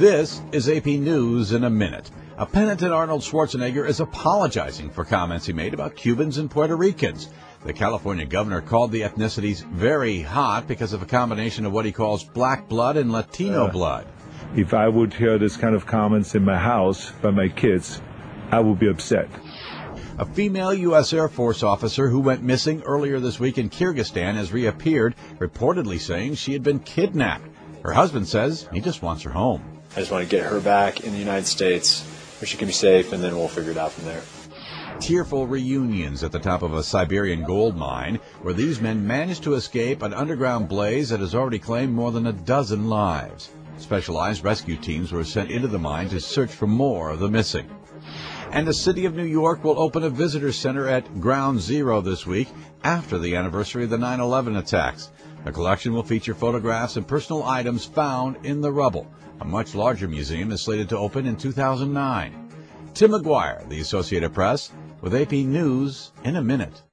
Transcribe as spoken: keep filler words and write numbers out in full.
This is A P News in a minute. A penitent Arnold Schwarzenegger is apologizing for comments he made about Cubans and Puerto Ricans. The California governor called the ethnicities very hot because of a combination of what he calls black blood and Latino uh, blood. If I would hear this kind of comments in my house by my kids, I would be upset. A female U S Air Force officer who went missing earlier this week in Kyrgyzstan has reappeared, reportedly saying she had been kidnapped. Her husband says he just wants her home. I just want to get her back in the United States where she can be safe, and then we'll figure it out from there. Tearful reunions at the top of a Siberian gold mine, where these men managed to escape an underground blaze that has already claimed more than a dozen lives. Specialized rescue teams were sent into the mine to search for more of the missing. And the city of New York will open a visitor center at Ground Zero this week after the anniversary of the nine eleven attacks. The collection will feature photographs and personal items found in the rubble. A much larger museum is slated to open in two thousand nine. Tim McGuire, The Associated Press, with A P News in a minute.